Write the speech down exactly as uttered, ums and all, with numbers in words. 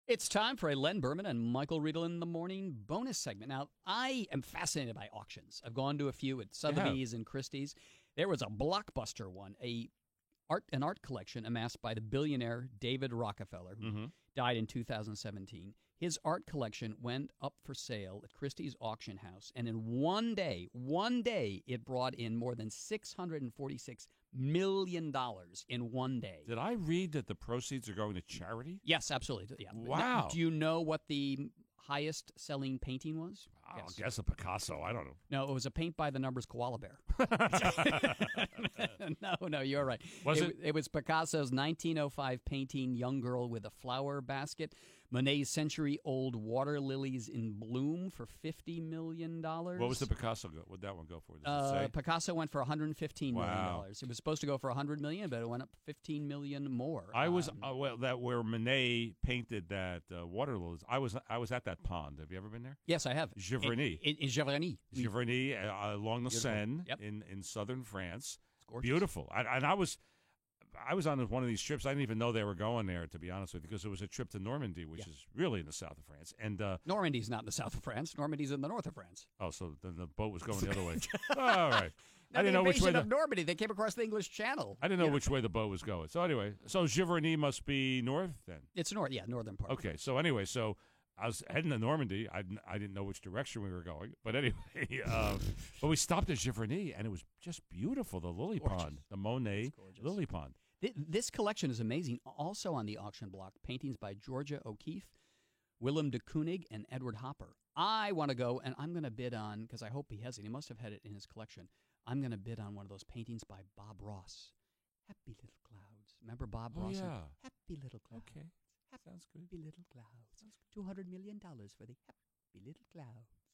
It's time for a Len Berman and Michael Riedel in the Morning bonus segment. Now, I am fascinated by auctions. I've gone to a few at Sotheby's and Christie's. There was a blockbuster one, a art an art collection amassed by the billionaire David Rockefeller, who Mm-hmm. died in two thousand seventeen. His art collection went up for sale at Christie's auction house, and in one day, one day, it brought in more than six hundred forty-six million dollars in one day. Did I read that the proceeds are going to charity? Yes, absolutely. Yeah. Wow. Now, do you know what the highest selling painting was? I'll Yes. guess a Picasso. I don't know. No, it was a paint by the numbers koala bear. no, no, you're right. Was it? it? It was Picasso's nineteen oh five painting, Young Girl with a Flower Basket. Monet's century-old Water Lilies in Bloom for fifty million dollars. What was the Picasso go? What did that one go for? Does it Uh, say? Picasso went for one hundred fifteen million dollars. Wow. It was supposed to go for one hundred million dollars, but it went up fifteen million dollars more. I was Um, uh, well that where Monet painted that uh, water lilies. I was I was at that pond. Have you ever been there? yes, I have. Giverny. In, in, in Giverny. We- Giverny uh, along the Beautiful. Seine Yep. in, in southern France. It's gorgeous. Beautiful. I, and I was I was on one of these trips. I didn't even know they were going there, to be honest with you, because it was a trip to Normandy, which Yeah. is really in the south of France. And uh, Normandy's not in the south of France. Normandy's in the north of France. oh, so then the boat was going the other way. All right. Now, I didn't the know which way invasion the of Normandy. They came across the English Channel. I didn't know Yeah. which way the boat was going. So anyway, so Giverny must be north then. It's north, yeah, northern part. of Okay, France. so anyway, so I was heading to Normandy. I, didn't- I didn't know which direction we were going, but anyway, uh, but we stopped at Giverny, and it was just beautiful. The lily Gorgeous. pond, the Monet It's gorgeous. lily pond. Th- This collection is amazing. Also on the auction block, paintings by Georgia O'Keeffe, Willem de Kooning, and Edward Hopper. I want to go, and I'm going to bid on, because I hope he has it. He must have had it in his collection. I'm going to bid on one of those paintings by Bob Ross. Happy Little Clouds. Remember Bob Oh, Ross? yeah. Happy Little Clouds. Okay, sounds good. Happy Little Clouds. two hundred million dollars for the Happy Little Clouds.